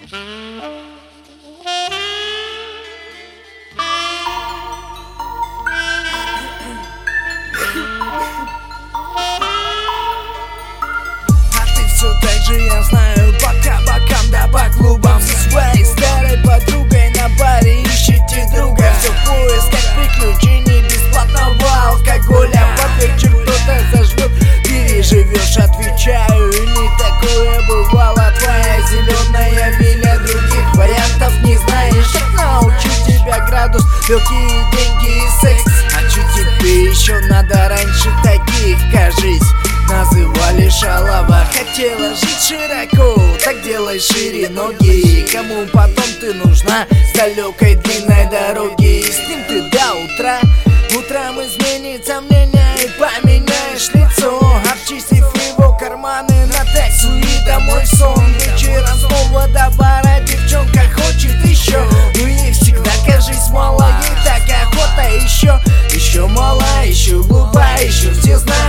Все так же я знаю, по кабакам да по клубам со своей старой подругой на баре ищите друга. Все в поисках приключений, бесплатного алкоголя. Под вечер кто-то зажмет, переживешь, отвечаю. И не такое бывало, твоя зеленая миля. Других вариантов не знаешь, научу тебя градус, легкие деньги и секс. А чё тебе еще надо раньше таких, кажись? Называли шалава, хотела жить широко, так делай шире ноги. Кому потом ты нужна с далекой длинной дороги? И с ним ты до утра, утром изменится мнение и поменяешь лицо. Обчистив его карманы на таксу и домой в сон. Вечером снова до бара девчонка хочет еще, но ей всегда кажись мало, ей так охота еще. Еще мало, еще глупа, еще все знают.